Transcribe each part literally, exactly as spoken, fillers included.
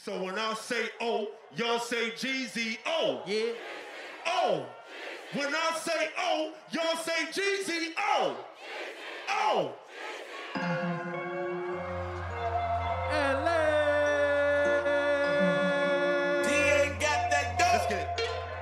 So when I say oh, y'all say Jeezy oh. Yeah. Oh. When I say oh, y'all say Jeezy oh. Oh. L A. D A got that dope. Let's get it.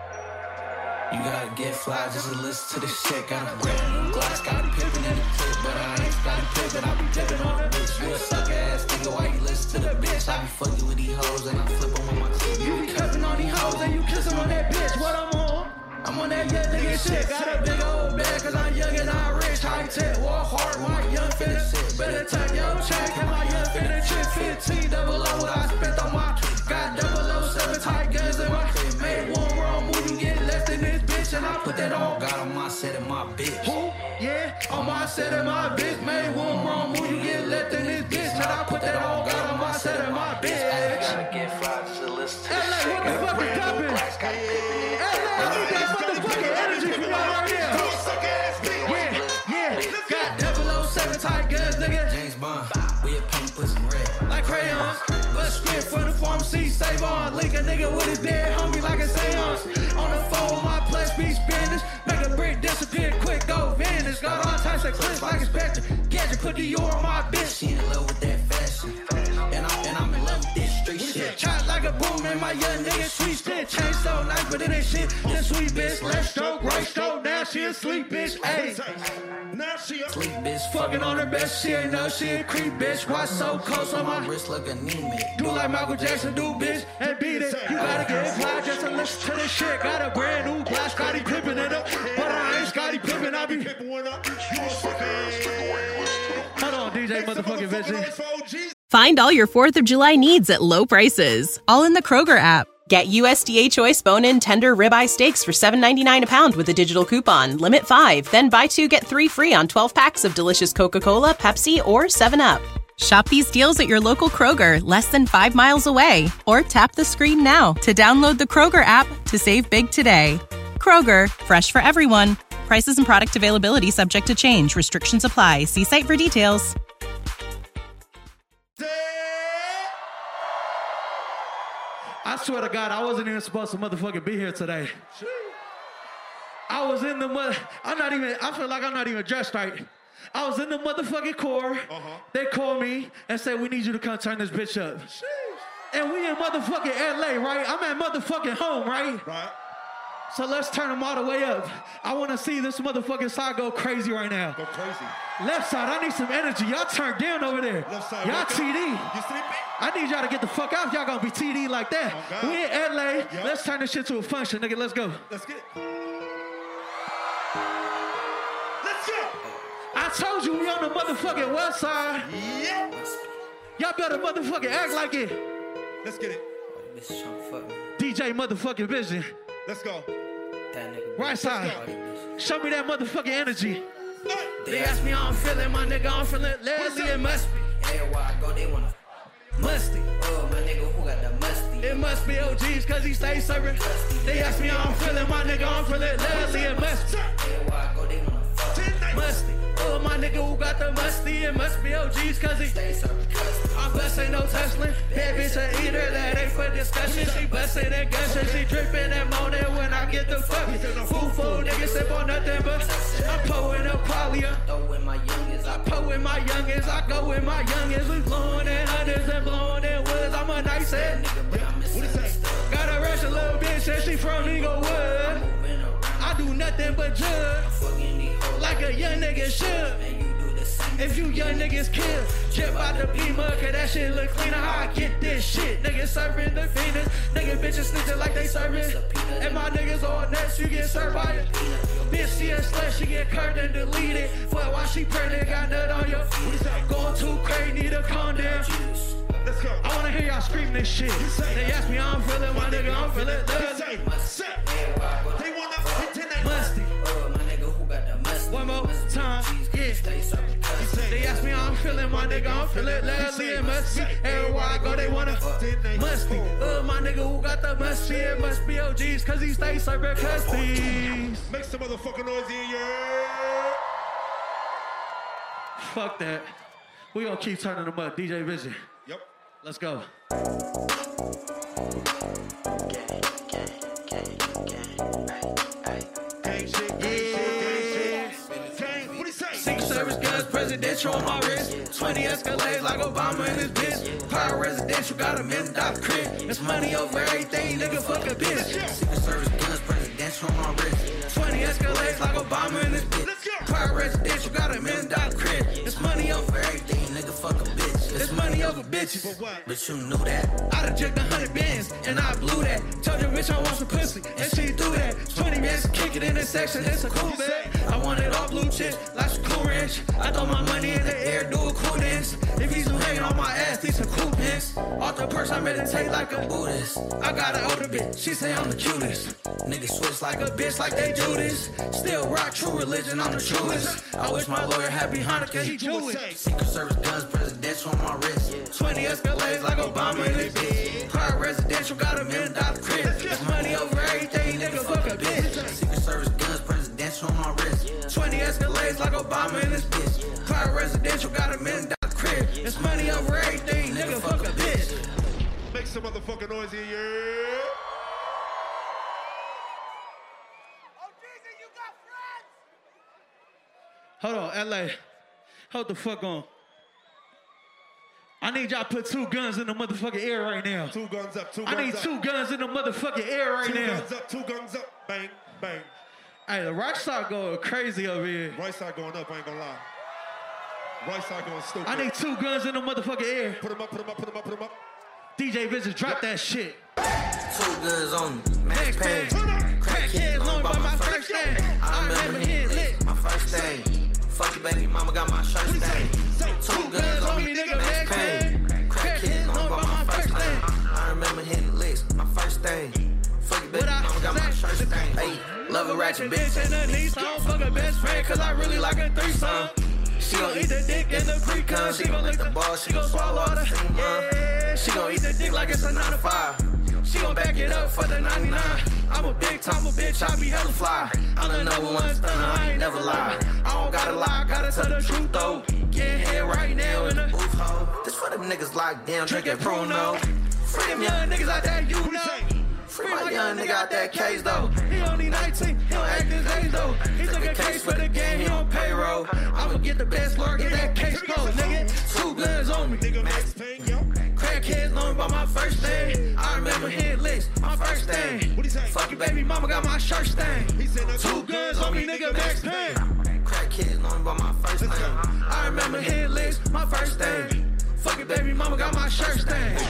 You gotta get fly just to listen to this shit. Got a brand new glass, got a pippin' in the clip, but I ain't got a pivot. I be dipping on the bitch. You a sucker ass nigga, why you listen to the bitch? I be fucking with these hoes and I flip them on my clip. You be cussing on these hoes and you kissing on that bitch. What I'm on? I'm on that young nigga shit. Got a big old bag cause I'm young and I'm rich. High tech, walk hard, white young finna. Better tuck your check and my young finna trip fifteen. Double O what I spent on my. Got double O seven tight guns in my. Made one wrong move, you get left in this bitch. And I put that on. Got on my set and my bitch. Who? Yeah, on my set and my bitch. Made one wrong move, you get left in this bitch. And I put that on. Got on my set and my bitch. Gotta get fly just to listen to this L A, shit. what the fuck is poppin'? L A, I need that motherfucking energy from y'all right here. Yeah, yeah, got double O seven tight guns, nigga. James Bond, we a pink pussy red. Like crayons, but spit from the pharmacy, save on. Link a nigga with his dead homie like a seance. On the phone with my plus B spinach. Make a brick disappear quick, go vanish. Got all types of clips like a spectre. Gadget, put the U on my bitch. She in love with that fashion. And, I, and I'm in love with this street shit. Shot like a boom in my young nigga sweet shit. Chain so nice, but it ain't shit. This sweet bitch, left stroke, right stroke. Now she a sleep bitch, ayy. Now she a Sleep bitch, Fucking on her best, she ain't know she a creep bitch. Why so close on my wrist look anemic. do like Michael Jackson do, bitch, and beat it. You gotta get fly just to listen to this shit. Got a brand new glass, Scottie Pippen in it. But I ain't Scottie Pippen, I be Pippen one up. You a fucking. hold on, D J motherfucking Vincent. Find all your fourth of July needs at low prices, all in the Kroger app. Get U S D A Choice bone-in tender ribeye steaks for seven ninety-nine a pound with a digital coupon. Limit five. Then buy two, get three free on twelve packs of delicious Coca-Cola, Pepsi, or seven up. Shop these deals at your local Kroger, less than five miles away. Or tap the screen now to download the Kroger app to save big today. Kroger, fresh for everyone. Prices and product availability subject to change. Restrictions apply. See site for details. I swear to God, I wasn't even supposed to motherfucking be here today. I was in the mother. I'm not even. I feel like I'm not even dressed right. I was in the motherfucking core. Uh-huh. They called me and said, we need you to come turn this bitch up. And we in motherfucking L A, right? I'm at motherfucking home, right? Right. So let's turn them all the way up. I want to see this motherfucking side go crazy right now. Go crazy. Left side, I need some energy. Y'all turn down over there. Left side. Y'all T D. You sleeping? I need y'all to get the fuck out if y'all gonna be T D like that. Oh, God. We in L A. Yep. Let's turn this shit to a function, nigga. Let's go. Let's get it. Let's go. I told you we on the motherfucking west side. Yep. Y'all better motherfucking act like it. Let's get it. Bitch tryna fuck me. D J motherfucking Vision. Let's go. That nigga. Right side. Show me that motherfucking energy. Uh, They ask me how I'm feeling, my nigga, I'm feeling Leslie, it must be. Everywhere I go, they wanna Musty. oh my nigga who got the musty. It must be O Gs cause he stay serving. They ask me how I'm feeling, my nigga, I'm feeling Leslie, it must be. Everywhere I go, they wanna fuck. Musty. Oh, my nigga who got the musty, it must be O Gs cause he Stay serving custody. I bust ain't no tussling. That bitch a eater, that ain't for discussion. She bustin' and gushing, she drippin' and moaning when I get the fucking. Fool fool, nigga sip on nothing but I'm pulling up Qualia. Throw with my youngins, I I pull with my youngins, I go with my youngins. We blowing in hundreds and blowing in woods. I'm a nice head. nigga, but I'm missing that stuff. Gotta rush a little bitch and she from Eaglewood. Moving around, I do nothing but judge fucking these hoes like a young nigga should. and you do the same. If you young niggas kill, chip out the beamer, cause that shit look cleaner. How I get this shit? Niggas serving the Venus. Niggas bitches snitching like they serving. And my niggas on nuts, you get served by it. Bitch, she a slut, she get curved and deleted. But while she pregnant, got nut on your feet. Going too crazy, need to calm down. Let's go. I wanna hear y'all scream this shit. They ask me how I'm feeling, my nigga, I'm feeling Say, love. set. They wanna hit tonight. Musty. Oh my nigga who got the musty. One more time, yeah. Stay serving custody. They ask me how I'm feeling, my nigga, I'm feeling Leslie, it must be. Everywhere I go, they wanna musty. Uh, my nigga who got the musty, it must be O Gs, cause he stay serving custody. Make some motherfucking noise in here. Fuck that. We gonna keep turning them up. D J Vision. Yep. Let's go. presidential on my wrist. twenty Escalades like Obama and his bitch. Power residential, got a million dollar crib. It's money over everything, nigga, fuck a bitch. Secret Service guns, presidential on my wrist. twenty Escalades like Obama and his bitch. Power residential, got a million dollar crib. It's money over everything, nigga, fuck a bitch. it's money over bitches. But you knew that. I done jerked a hundred bands, and I blew that. Told your bitch I want some pussy, and she do that. twenty bands, kick it in the section, it's a cool bag. I want it all blue chip, like some cool ranch. I throw my money in the air, do a cool dance. If he's hanging on my ass, these some cool pants. Off the purse, I meditate like a Buddhist. I got an older bitch, she say I'm the cutest. Niggas switch like Like a bitch, like they do this. Still rock true religion, I'm the truest. I wish my lawyer had behind it, cause he Jewish. Secret Service guns, presidential on my wrist. twenty Escalades like Obama and his bitch. Car residential, got a million dollar crib. It's money over everything, nigga, fuck a bitch. Secret Service guns, presidential on my wrist. twenty Escalades like Obama and his bitch. Car residential, got a million dollar crib. It's money over everything, nigga, fuck a bitch. Make some motherfucking noise in here. Hold on, L A. Hold the fuck on. I need y'all to put two guns in the motherfucking air right now. Two guns up, two guns up. I need two guns in the motherfucking air right two now. Two guns up, two guns up. Bang, bang. Hey, the rock star going crazy over here. Right side going up, I ain't gonna lie. Right side going stupid. I need two guns in the motherfucking air. Put them up, put them up, put them up, put them up. D J Vincent, drop that shit. Two guns on me, max pain. Crackheads on by my first thing. I remember hitting lit. My first thing. Fuck you, baby, mama got my shirt stained. Two guns on me, nigga, max pain. Crackheads on by my first thing. I remember hitting licks, my first thing. Fuck you, baby, mama got my shirt stained. Hey, love a ratchet bitch and a niece. I don't fuck a best friend, cause I really like a threesome. She gon' eat the dick in the pre-con. She gon' lick the ball, she gon' swallow all the yeah. She gon' eat the dick like it's a nine to five. She gon' back it up for the ninety-nine. I'm a big time a bitch, I be hella fly. I'm the number one stunner, I ain't never lie. I don't gotta lie, gotta tell the truth though. Get here right now in the booth hole. This for them niggas locked down, drinking Pruno. Free them young niggas out there, you know. Free my young nigga out that case though. He only nineteen, he don't act his age though. He took a case for the game, he on payroll. I'ma get the best lawyer, get that case closed, nigga. Two guns on me, nigga. Max Payne, yo. Crackheads known by my first thing. I remember hitting licks, my first thing. What he say? Fuck you, baby, mama got my shirt stained. He said, two guns on me, nigga, Max Payne. Crackheads known by my first thing. I remember hitting licks, my first thing. Fuck you, baby, mama got my shirt stained.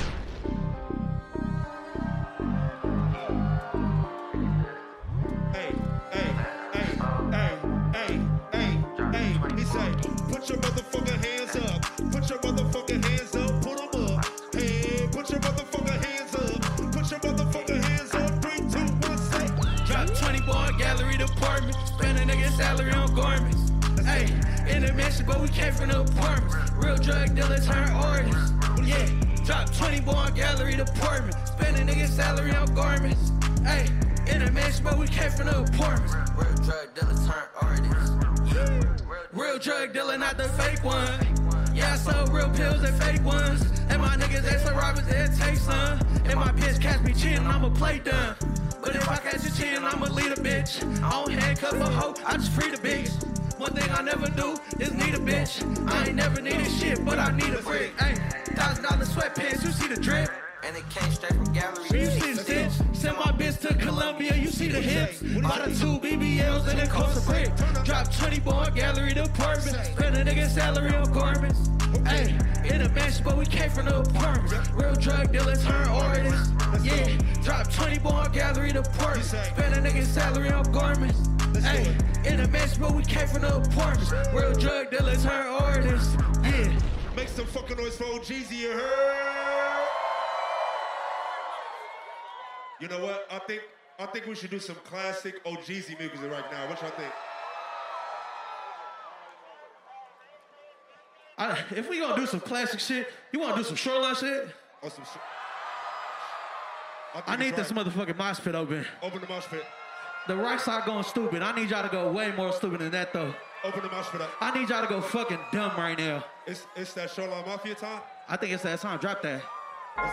Put your motherfucking hands up. Put your motherfucking hands up. Put them up. Hey, put your motherfucking hands up. Put your motherfucking hands up. Three, two, one, say. Drop twenty boy gallery department. Spend a nigga salary on garments. Hey, in the mansion, but we came from the apartments. Real drug dealers turn artists. Yeah, drop twenty boy gallery department. Spend a nigga salary on garments. Hey, in the mansion, but we came from the apartments. Real drug dealers turn artists. Real drug dealer, not the fake one. Yeah, I sell real pills and fake ones. And my niggas, they some robbers, they take some. And my bitch catch me cheating, I'ma play dumb. But if I catch you cheating, I'ma lead a bitch. I don't handcuff a hoe, I just free the bitch. One thing I never do is need a bitch. I ain't never needed shit, but I need a brick. Ay, thousand dollar sweatpants, you see the drip. And it came straight from gallery. You see the stitch. Send my bitch to Columbia, you see the hips. Bought the two B B Ls and it cost a brick. Drop twenty boy gallery department. Spend a nigga salary on garments. Hey, in a mansion, but we came from the apartments. Real drug dealers turn artists. Yeah, drop twenty boy gallery department. Spend a nigga salary on garments. Hey, in a mansion, but we came from the apartments. Real drug dealers turn artists. Yeah. Make some fucking noise for O Jeezy, you heard? You know what? I think I think we should do some classic O Jeezy music right now. What y'all think? I, if we gonna do some classic shit, you wanna do some Shoreline shit? Oh, some shit. I, I need this right. motherfucking mosh pit open. Open the mosh pit. The right side going stupid. I need y'all to go way more stupid than that though. Open the mosh pit up. I need y'all to go fucking dumb right now. It's it's that Shoreline Mafia time? I think it's that time. Drop that. Let's,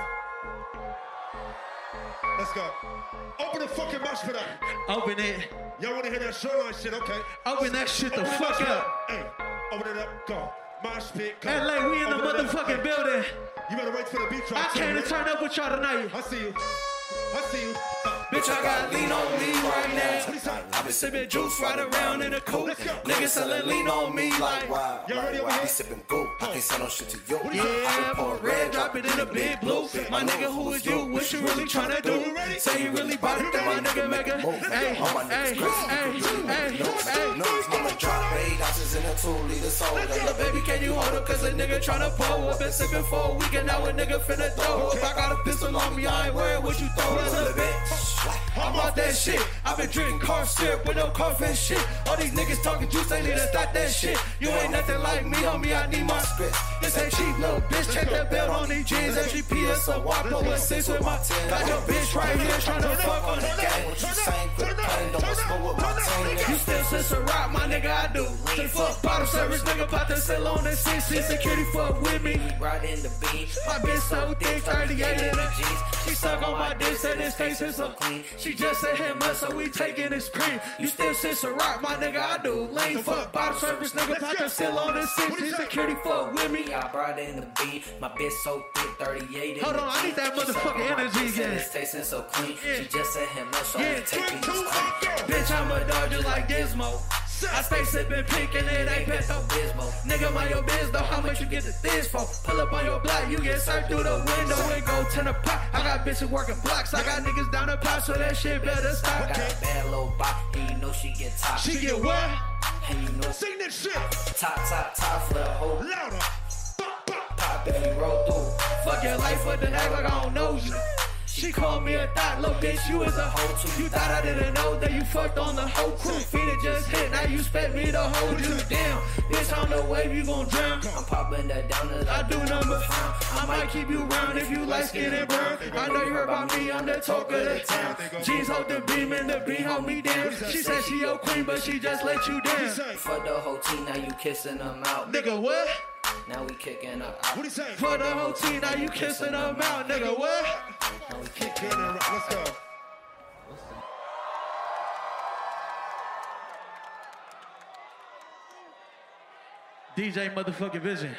let's go. Open the fucking mosh pit up. Open it. Y'all wanna hear that Shoreline shit? Okay. Open that shit the open fuck up. up. Hey, open it up. Go. Mosh pit. L A, we in the motherfucking building. You better wait for the beat drop. I came to turn up with y'all tonight. I see you. I see you. Bitch, I got lean on me right now. I been sipping juice right around in the coupe. Niggas selling lean on me like wow. Y'all ready over I here? be sipping gold. I can't sell no shit to you. yeah, pour red, drop it in a big blue. My nigga, who is you? What you really tryna do? Say you really bought it, then my nigga make a. Hey, hey, hey, hey, hey. I'ma drop eight ounces in a two liter soda. Little baby, can you hold up? Cause a nigga tryna pull up. Been sipping for a week and now a nigga finna throw up. I got a pistol on me, I ain't worried what you throw up. Little bitch, I'm off that shit. I been drinking car syrup with no coffee and shit. All these niggas talking juice, they need to stop that shit. You ain't nothing like me, homie, I need my spit. This ain't cheap, little bitch. Check that belt on these jeans. S G P S, a Wapo with six with my ten. Got your bitch right here tryna fuck on the gang. What you saying? Quit playing, don't smoke with my team. You still since a rock, my nigga, I do. Say fuck bottle service, nigga, about to sell on that C C. Security fuck with me. Right in the beat. My bitch so thick, thirty-eight in the G's. She suck on my dick, said this taste is so clean. She just said him up, so we taking his cream. You still since a rock, my nigga, I do. Lane fuck bottle service, nigga, about to sell on this C C. Security fuck with me. I brought in the beat. My bitch so thick, thirty-eight in Hold the on, I need that motherfucking energy again. This tasting so clean. Yeah. She just said him up, so Yeah. I'm taking his cream. Bitch, I'm a dog just like Gizmo. I stay sippin' pink and it ain't Pepto Bismol. Nigga, mind your biz though, how much you get this for? Pull up on your block, you get served through the window and go to the pot. I got bitches working blocks, I got niggas down the pot, so that shit better stop. I got a bad little bop, and you know she get top. She get what? And you know Sing that shit. top, top, top for the whole Louder. pop if you roll through. Fuck your life, what the heck, like I don't know you. She called me a thought, little bitch, you is a hoe too. You thought I didn't know that you fucked on the whole crew. Feet it just hit, now you expect me to hold you down. Bitch, on the wave, you gon' drown. I'm popping that down as I do number five. I might keep you round if you like skin and burn. I know you heard about me, I'm the talk of the town. Jeans hold the beam and the beat hold me down. She said she your queen, but she just let you down. for the whole team, now you kissing them out. Nigga, what? Now we kicking her out. What he say? For the whole team, now you kissing them out. Nigga, what? Now we Kick kicking in and rock. Let's go. D J motherfucking Vision.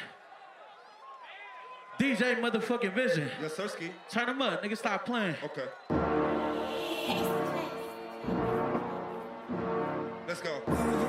D J motherfucking Vision. Yes, sir, Ski. Turn them up, nigga, stop playing. Okay. Let's go.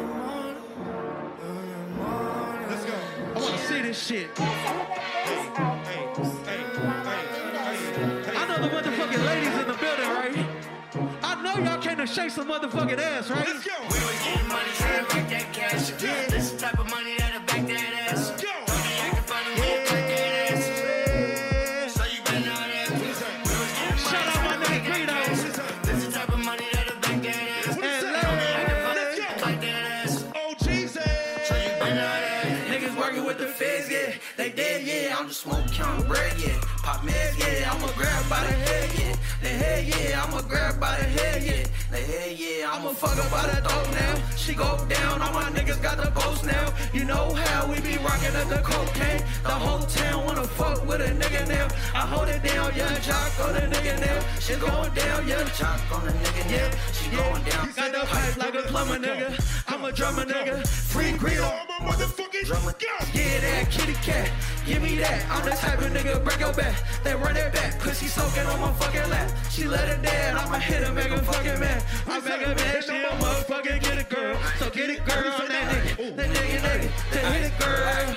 Let's go. I wanna see this shit. Hey, hey, hey, hey, hey, I know the motherfucking ladies in the building, right? I know y'all came to shake some motherfucking ass, right? Let's go. We was getting money, trying to make that cash. Yeah. This the type of money that'll back that ass. Let's go. Don't be acting funny when you back that ass. Yeah. So you better know that. We was getting Shout out my nigga Greedo. This the type of money that'll back that ass. What is And that? Larry. Let's go. Like that ass. Oh, Jesus. So you better know that. Niggas working with the feds, yeah. They dead, yeah. I'm just smoke counting bread, yeah. Pop meds, Yeah, I'ma grab by the head, yeah. The head, yeah. I'ma grab by the head, yeah. the head, yeah. I'ma fuck her by the throat now. She go down, all my niggas got the boats now. You know how we be rocking up the cocaine. The whole town wanna fuck with a nigga now. I hold it down, yeah, jock on the nigga now. She going down, yeah. Chop on the nigga, yeah. She going down. Got the pipe like a plumber, nigga. I'm a drummer, nigga. Free Greedo. I'm a motherfucking drummer. Go. Yeah, that kitty cat. Give me that. I'm the type of nigga break your back. Then run it back. Pussy soaking on my fucking lap. She let it dead. I'ma hit her, make her fucking mad. I make her mad. She a motherfucking get it, girl. So get it, girl. On that nigga. That nigga, nigga. Then hit it, girl.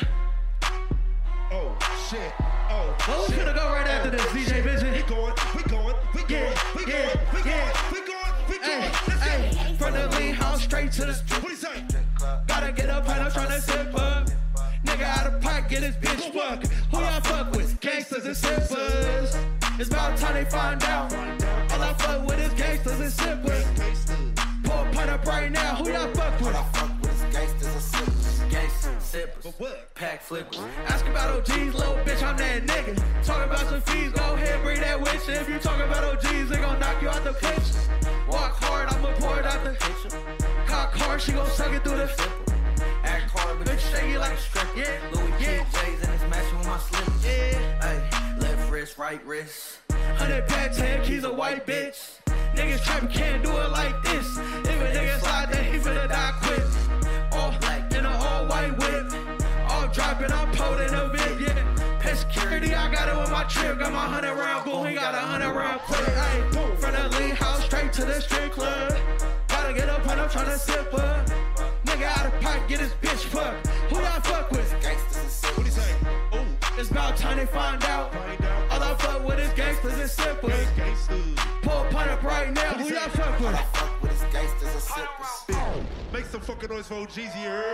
Oh, shit. Oh, Well, we finna go right after this, D J we Vision. going, we going, we going, Yeah, we yeah, going, we going, yeah. we going, we Hey, going. Let's go. hey. From the lean house straight to the street. What he say? Gotta get up and I'm tryna sip up. Nigga out of pocket, get his bitch fuck. Who y'all fuck with? Gangsters and sippers. It's about time they find out. All I fuck with is gangsters and sippers. Pour a pint up right now. Who y'all fuck with? I fuck with his gangsters and sippers. Gangsta, sippers, What? pack flippers. Ask about O Gs, little bitch, I'm that nigga. Talk about some fees, go ahead, bring that with you. If you talk about O Gs, they gon' knock you out the picture. Walk hard, I'ma pour it out the picture. Cock hard, she gon' suck it through the Act hard, but bitch, shake it like a strip. Yeah, Louis yeah, K J's and it's matching with my slippers. yeah. Hey, left wrist, right wrist. Hundred pack, ten keys, a white bitch. Niggas trapping can't do it like this. If a nigga slide, then he finna die quick. All black in an all white whip. All drop and I'm pulling a bit, yeah. Pet security, I got it with my trip. Got my hundred round boom, he got a hundred round clip. Hey, from the lean house straight to the strip club. Gotta get up when I'm tryna sip up. Nigga out of pocket, get his bitch fucked. Who y'all fuck with? What he say? Oh, It's about time they find out. All I fuck with is gangsters and sippers. gangsters. Pull a pint up right now. Who y'all fuck with? Fuck with his gangsters and sippers. Make some fucking noise for O G's here.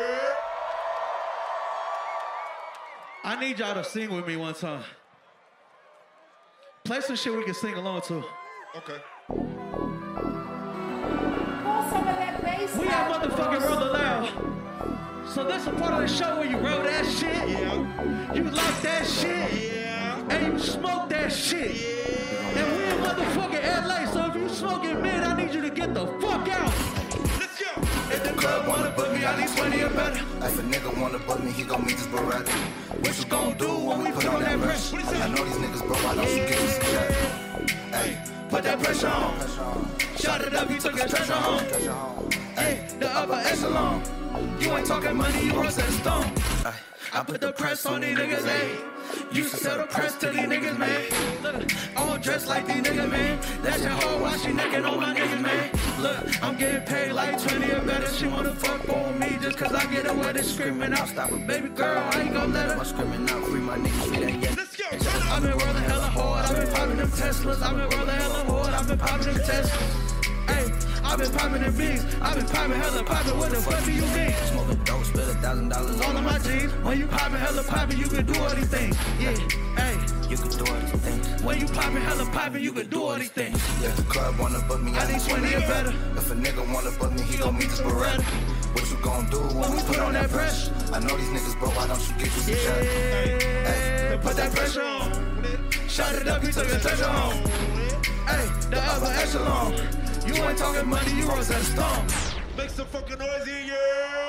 I need y'all to sing with me one time. Play some shit we can sing along to. Okay. We at motherfucking Roll Loud. So this a part of the show where you roll that shit. Yeah. You like that shit. Yeah. And you smoke that shit. Yeah. And we in motherfucking L A, so if you smoking mid, I need you to get the fuck out. Let's go. If the club wanna book me, I need twenty or better. If a nigga wanna bug me, he gon' meet this Beretta. What you gon' do when we put on that pressure? I know these niggas, bro, why don't you give me some check? Hey, Put that pressure on. pressure on, Shot it up, you took his treasure home. pressure on. Hey, the upper echelon. You ain't talking money, you roast that stone. I put the press on these niggas, ayy. Used to sell the press to these niggas, man. Look, I don't dress like these niggas, man. That's your hoe, why she naked on my niggas, man. Look, I'm getting paid like twenty or better. She wanna fuck on me just cause I get away with screaming out. Stop it, baby girl, I ain't gon' let her. Screaming out, free my niggas, free that yeah. Let's go. Turn up. I've been rolling hella hard, I've been popping them Teslas. I've been rolling hella hard, I've been popping them Teslas. Hey, I've been popping them beans, I've been popping hella popping. What the fuck do you mean? Smoking dope, spend a thousand dollars All of my jeans, when you popping hella popping, you can do all these things. Yeah, hey, You can do all these things. when you popping hella popping, you can do all these things. If the club wanna bug me, I need twenty or better. If a nigga wanna bug me, he gon' meet this Beretta. What you gon' do when we put on that pressure? I know these niggas, bro, why don't you get you some check? Yeah, put that pressure on. Shot it up, you took the treasure home. Hey, the upper echelon. You ain't talking money, you roast that stone. Make some fucking noise in here.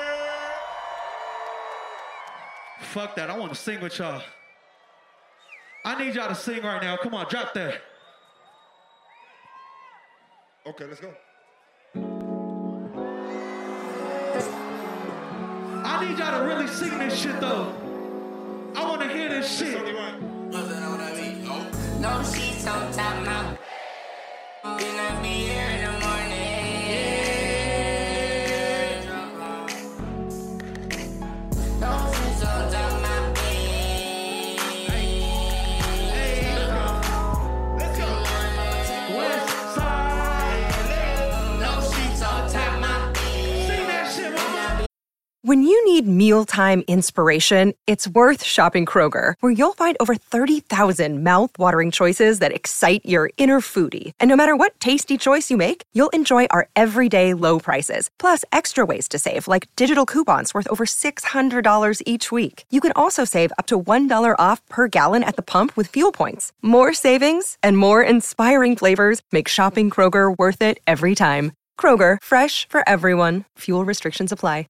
Fuck that, I wanna sing with y'all. I need y'all to sing right now. Come on, drop that. Okay, let's go. I need y'all to really sing this shit though. I wanna hear this shit. Tony, right? No sheets on top now. Then I be here in the morning. No sheets on top my bed. Let's go. West side. No sheets on top my bed. Sing that shit, mama. When you need mealtime inspiration, it's worth shopping Kroger, where you'll find over thirty thousand mouth-watering choices that excite your inner foodie. And no matter what tasty choice you make, you'll enjoy our everyday low prices, plus extra ways to save, like digital coupons worth over six hundred dollars each week. You can also save up to one dollar off per gallon at the pump with fuel points. More savings and more inspiring flavors make shopping Kroger worth it every time. Kroger, fresh for everyone. Fuel restrictions apply.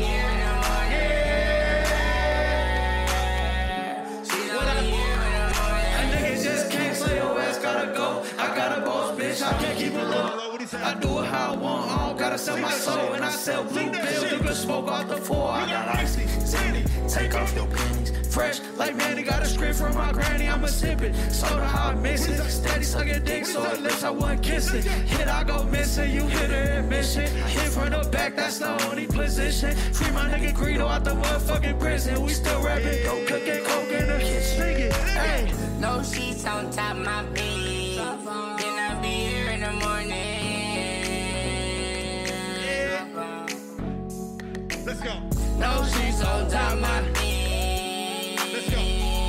I do it how I want, I don't gotta sell my soul. And I sell blue bills, you can smoke off the floor. I got icy, sandy, take off your panties. Fresh, like Manny, got a script from my granny, I'ma sip it. Soda how I miss it, steady sucking dick, so at least I wasn't kissing. Hit, I go missing, you hit her admission. Hit from the back, that's the only position. Free my nigga Greedo out the motherfucking prison. We still rapping, go cooking coke in the kitchen. Sing it, hey. No sheets on top my bed. Then I be here in the morning. Let's go. No sheets on top my bed. Let's go.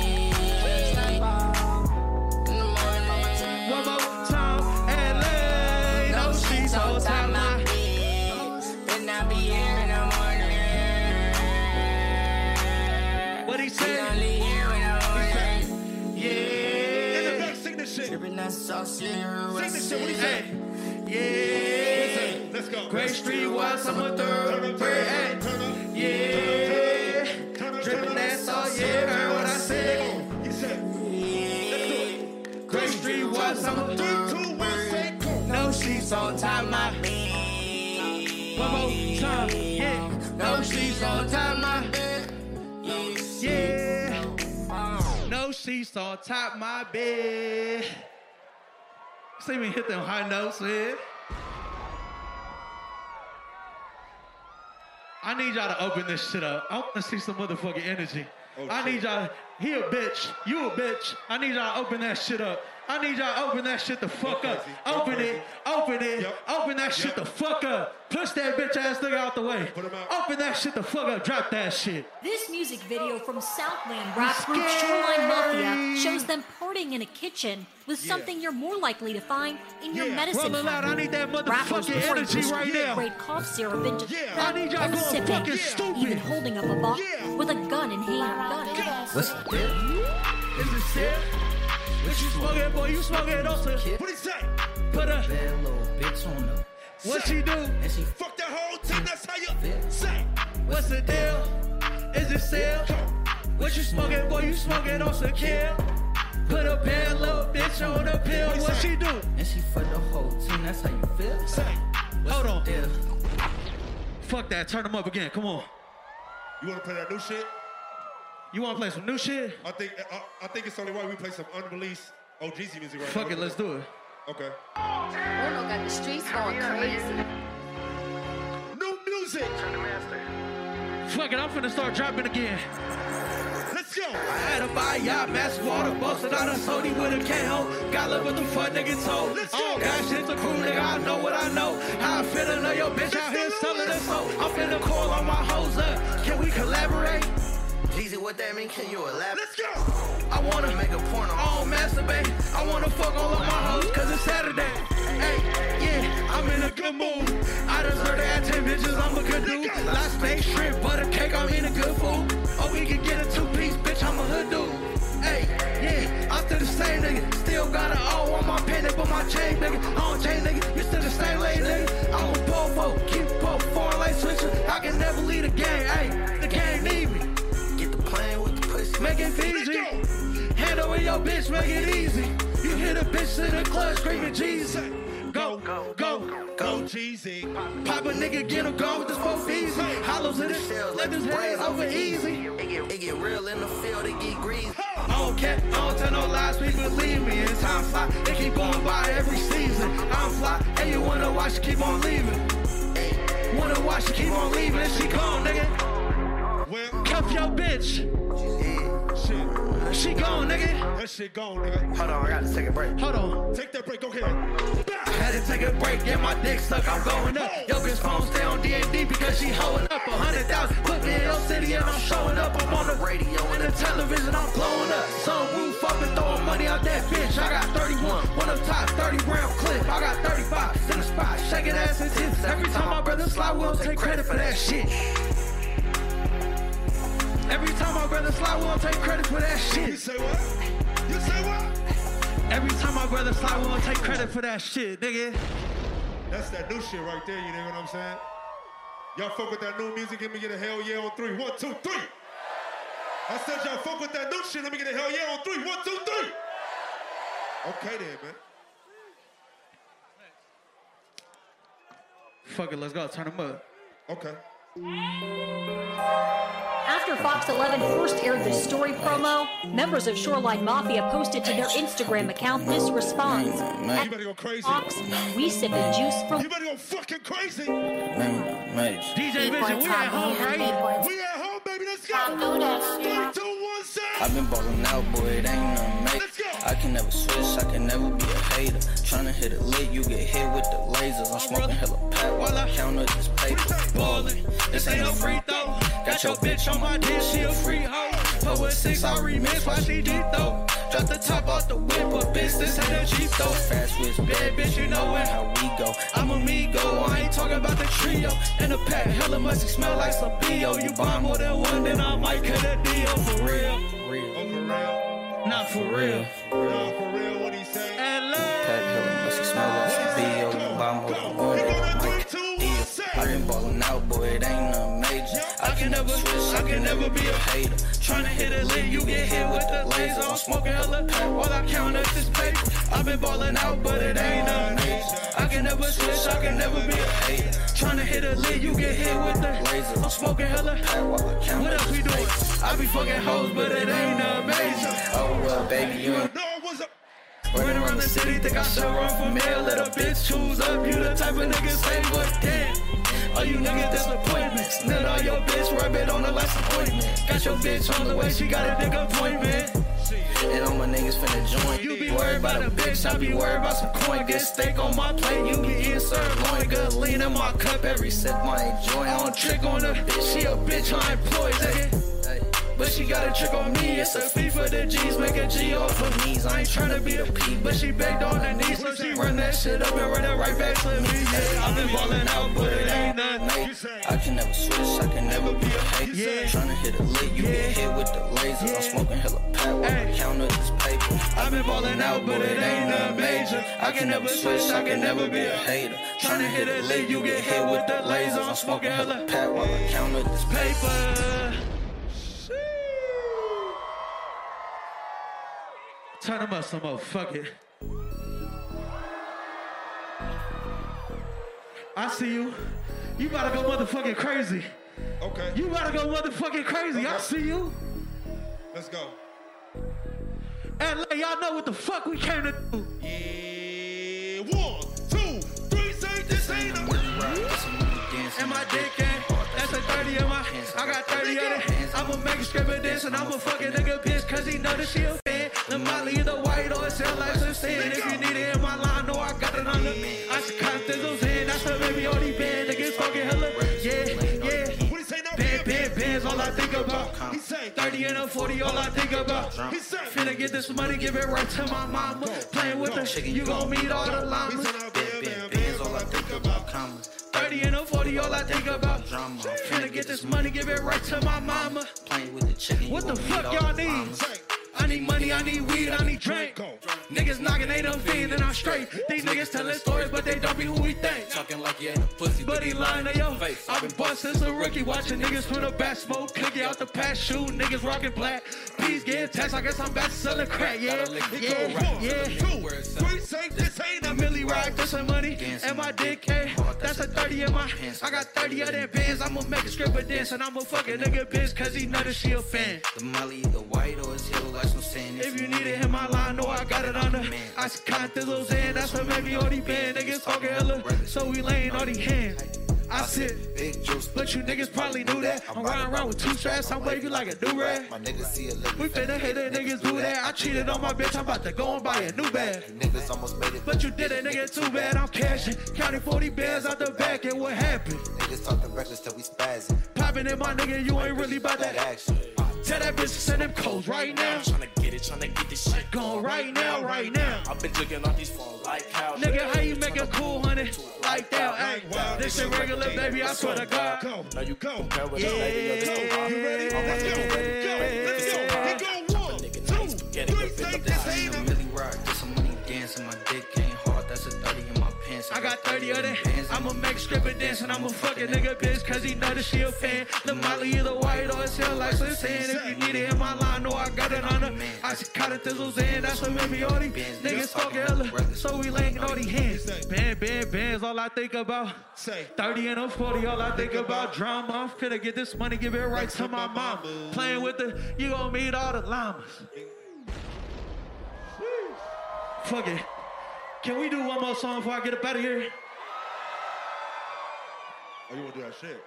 In the morning. One more time, L A. No sheets on top my bed. Then I be here in the morning. What he We said? only here in the morning. Yeah. In the back, sing this shit. Dripping that sauce, yeah. Sing this shit. What he say? Yeah. Let's go. Great Street West, I'm a Turn third. up, Hey, turn up, turn up. yeah. Turn up, Dripping turn that up. sauce, yeah. Heard what I said. He said, let's do it. Great Street West, I'm a Three, third. two, one, say go. No sheets on top my bed. One more time, yeah. No sheets on top my bed. Yeah. sheets on top my bed. See me hit them high notes, man. I need y'all to open this shit up. I want to see some motherfucking energy. Oh, I shit. need y'all, he a bitch, you a bitch. I need y'all to open that shit up. I need y'all to open that shit the fuck Go up. crazy. Go Open crazy. it, open it, Yep. open that shit Yep. the fuck up. Push that bitch ass nigga out the way. Put him out. Open that shit the fuck up, drop that shit. This music video from Southland rap group Shoreline Mafia shows them partying in a kitchen with Yeah. something you're more likely to find in your Yeah. medicine Roll it out, I need that cabinet. Rappers motherfucking pouring energy right now. prescription-grade cough syrup into Yeah. I need y'all and going sipping, fucking stupid. even holding up a box Yeah. with a gun in hand. What's the deal? Is it sick? What you smoking, boy? You smoking also. What he say? Put a, Bad little bitch on the. what she do? And she Fuck that whole team, that's how you say. What's the deal? Is it sale? What you smoking, boy? You smoking on some kill? Put a bad little bitch on the pill. What she do? and she for the whole team. That's how you feel. Say. Hold on. Deal. Fuck that. Turn them up again. Come on. You wanna play that new shit? You want to play some new shit? I think I, I think it's only right we play some unreleased O G Z music right Fuck now. it. Let's do it. Okay. Bruno got the streets going crazy. New music. Fuck it. I'm finna start dropping again. Let's go. I had to buy y'all mask water, busted out a soda with a K-ho. Got love with the fuck nigga told. Let's go. Oh, that shit's a cool nigga, I know what I know. How I feel to know your bitch out here selling it so. I'm finna call on my hoes up. Can we collaborate? Jeezy, what that mean? Can you elaborate? Let's go. I wanna Make a porno. I don't masturbate. I wanna fuck all of my hoes cause it's Saturday. Hey, yeah, I'm in a good mood. I deserve to have ten bitches, I'm a good dude. Last steak, shrimp, butter cake, I'm in a good food. Or we can get a two-piece, bitch, I'm a hood dude. Hey, yeah, I'm still the same nigga. Still got an O on my pendant, but my chain nigga. I don't chain nigga, you still the same lady nigga. I'm a po-po, keep po foreign light switcher. I can never lead a game, hey, the game need me. Get the plane with the pussy. Make it Fiji. Hand over your bitch, make it easy. You hear the bitch in the club screaming Jesus. Go, go, go, Go G Z. Pop a nigga, get him gone with this four easy. Hollows in his Shells let his hands over easy. It get, it get real in the field, it get greasy. I don't care, I don't tell no lies, please believe me. And time fly, it keep going by every season. I'm fly, and you wonder why she keep on leaving. Wonder why she keep on leaving, and she gone, nigga. Well, Cuff your bitch, shit. she gone, nigga. That shit gone, nigga. Hold on, I gotta take a break. Hold on. Take that break, go ahead. Had to take a break, get my dick stuck, I'm going up. Yo, bitch phone stay on D and D because she holding up a hundred thousand. Put me in your city and I'm showing up. I'm on the radio and the television, I'm blowing up. Some roof up and throwing money out that bitch. I got thirty-one, one up top, thirty round clip. I got thirty-five in the spot, shaking ass and tits. Every time my brother slide, we don't take credit for that shit. Every time my brother slide, we don't take credit for that You shit. say what? You say what? Every time my brother slide, we don't take credit for that shit, nigga. That's that new shit right there, you know what I'm saying? Y'all fuck with that new music, give me get a hell yeah on three. One, two, three. I said y'all fuck with that new shit, let me get a hell yeah on three. One, two, three. Okay then, man. Fuck it, let's go, turn them up. Okay. After Fox eleven first aired the story promo, members of Shoreline Mafia posted to their Instagram account this response. You better go crazy. Fox, we sipping juice from You better go fucking crazy. D J Vision, we at home, right? We at home, baby, let's go. Three, two, one, say. I've been ballin' out, boy, it ain't nothing made. Let's go. I can never switch, I can never be a hater. Tryna hit a lick, you get hit with the lasers. I'm smoking hella pack while I count up this paper. Ballin', this ain't no free throw. Got your bitch on my dick, she a free hoe. Put with six, I remix, why she deep though? Drop the top off the whip, but bitch, this ain't a Jeep though. Fast switch, bad bitch, you know it, how we go. I'm amigo, I ain't talking about the trio. In the pack, hella musty, smell like some B O. You buy more than one, then I might cut a deal for real. Oh, for real? Not for real. Nah, for real, what he say? L Pack hella musty, smell like some B O. You buy more than one, He then gonna I three, might two, cut a one, deal. say. I been ballin' out, boy, it ain't nothing major. I can never switch, I can never be a hater. Tryna hit a lick, you get hit with the laser. I'm smoking hella pack while I count up this paper. I been ballin' out, but it ain't nothing major. I can never switch, I can never be a hater. Tryna hit a lick, you get hit with the laser. I'm smoking hella. What else we doing? I be fucking hoes, but it ain't amazing. Oh, well, baby, you ain't. No, what's up? Running around the city, think I should run for mayor. Little bitch, choose up. You the type of nigga say what damn. All you niggas disappointments. Nut all your bitch, rub it on the last appointment. Got your bitch on the way, she got a dick appointment. And all my niggas finna join. You be worried about a bitch, I be worried about some coin. Get steak on my plate, you be eating sirloin. Good lean in my cup, every sip I enjoy. I don't trick on her, bitch, she a bitch, I employ that. But she got a trick on me, it's a fee for the G's, make a G off of knees. I ain't tryna be the P, but she begged on her knees, so she run that shit up and run it right back to me. Yeah, I've been ballin' out, but it ain't nothing. I can never switch, I can never be a hater. Yeah. Tryna hit a lick, you get hit with the laser. I'm smoking hella power, while I count up this paper. I've been ballin' out, but it ain't nothing major. I can never switch, I can never be a hater. Tryna hit a lick, you get hit with the laser. I'm smoking hella power, while I count up this paper. Turn them up some more, fuck it. I see you. You gotta go motherfucking crazy. Okay. You gotta go motherfucking crazy. Okay. I see you. Let's go. And let y'all know what the fuck we came to do. Yeah. One, two, three, say this ain't a. And my dick ain't. That's a thirty in my. I got thirty of it. I'ma make a script of this and I'ma fucking nigga bitch cause he know that she a fan. The Molly in the white or it's hell like some sin. If you need it in my line, know I got it on the. I just cut thizzles in. That's the baby on these band. Niggas fucking hella. Yeah, yeah. What he say now? Band, band, bands, all I think about. He say thirty and a forty, all I think about. He say Finna get this money, give it right to my mama. Playing with the shit, you gon' meet all the llamas. bands, all I think about commas. thirty and a forty, all I think about drama. Finna get this money, give it right to my mama. Playing with the chicken. What the fuck y'all need? I need money, I need weed, I need drink. Niggas knocking, they done fiend and I'm straight. These niggas telling stories, but they don't be who we think. Talking like you ain't a pussy, but he lying to your face. I've been bust since a rookie, watching niggas from the back smoke, cookie out the past, shoot niggas rocking black. Peace getting taxed, I guess I'm back to selling crack. Yeah, yeah, yeah. Three, say this ain't a. Millie ride for some money, and my dick, hey, that's a thirty in my. I got thirty of them bands, I'ma make a strip of this, and I'ma fuck a nigga bitch, cause he know that she a fan. The Molly either white or it's yellow like some sand. If you need it, hit my line, know I got it on the. I see count thizzles in, that's what maybe all these band niggas talking hella, so we laying all these hands. I sit, big juice, but you niggas probably knew that. I'm riding around with two straps, I'm wavy like a do-rag. My niggas see a lick. We finna hit it, niggas do that. I cheated on my bitch, I'm about to go and buy a new bag. Niggas almost made it. But you did it, nigga, too bad, I'm cashing. Counting forty bands out the back, and what happened? Niggas talking reckless till we spazzing. Popping in my nigga, you ain't really about that action. Tell that bitch to send them codes right now. Tryna get it, tryna get this shit going right now, right now. I've been jugging off these phones like how. Nigga, how you make a cool honey like that? Hey, this shit regular, baby, I swear to God. Go, now you go. Compare with Yeah. the lady of the two. You ready? Let's go, let's go, let's go. He go one, two, three, say this ain't a. Millie rock, get some money dancing. My dick ain't hard, that's a thirty in my pants. I got thirty of them. I'ma make strip and dance and I'ma fuck a nigga bitch cause he know that she a fan. The Molly either white or it's hell like some sand. If you need it in my line, know I got it on her. I see cotton thizzles in, that's what made me all these niggas talking hella, so we laying all these hands. Band, band, bands, all I think about. Say thirty and a forty, all I think about drama. I'm finna get this money, give it right to my mama. Playing with the, you gon' meet all the llamas. Fuck it. Can we do one more song before I get up out of here? Oh, you wanna do that shit?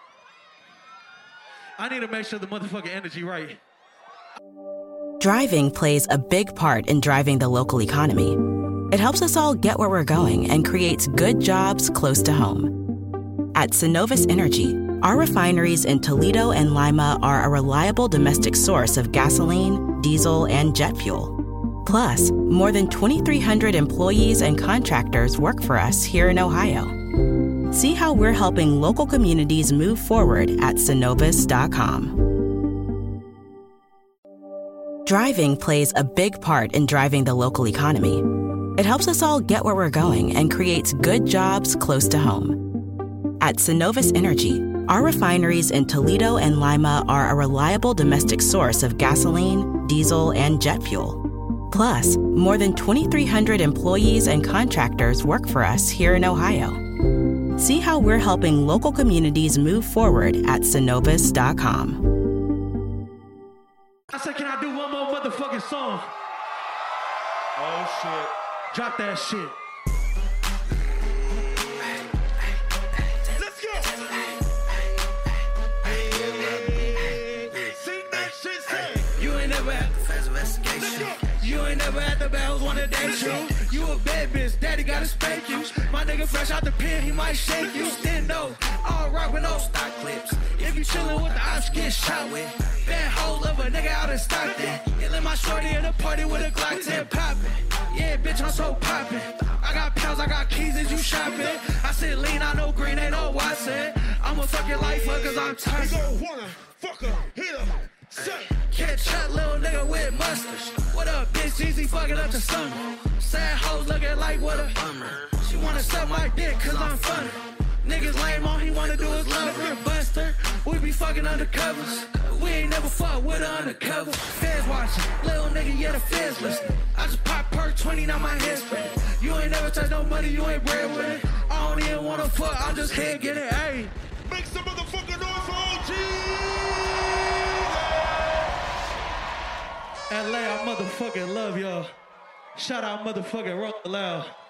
I need to make sure the motherfucking energy right. Driving plays a big part in driving the local economy. It helps us all get where we're going and creates good jobs close to home. At Synovus Energy, our refineries in Toledo and Lima are a reliable domestic source of gasoline, diesel, and jet fuel. Plus, more than twenty-three hundred employees and contractors work for us here in Ohio. See how we're helping local communities move forward at Synovus dot com. Driving plays a big part in driving the local economy. It helps us all get where we're going and creates good jobs close to home. At Synovus Energy, our refineries in Toledo and Lima are a reliable domestic source of gasoline, diesel, and jet fuel. Plus, more than twenty-three hundred employees and contractors work for us here in Ohio. See how we're helping local communities move forward at Synovus dot com. I said, can I do one more motherfucking song? Oh, shit. Drop that shit. Let's go. Sing that shit, say. You ain't never had the fast investigation. You ain't never had the bells wanna date you. You a bad bitch, daddy gotta spank you. My nigga fresh out the pen, he might shake you. Stand up, all rock with no stock clips. If you chillin' with the ops, get shot with. Bad hoe of a nigga out in Stockton. You let my shorty in the party with a Glock ten poppin'. Yeah, bitch, I'm so poppin'. I got pounds, I got keys, is you shopping? I said lean, I know green, ain't no Watson. I'ma fuck your life up cause I'm tired. You gon' wanna fuck her, hit her, say. Catch shot, little nigga with mustard. What up, bitch? Easy fucking up to summer. Sad hoes looking like what a bummer. She wanna suck my dick cause I'm funny. Niggas lame, all he wanna do is love her. Buster, we be fucking undercovers. We ain't never fuck with her undercover. Feds watching, little nigga, yeah, the feds listening. I just pop perk twenty, now my head spinning. You ain't never touch no money, you ain't bread with it. I don't even wanna fuck, I'm just head get it, ayy. Make some motherfucking noise for O G! L A, I motherfucking love y'all. Shout out motherfucking Roll Loud.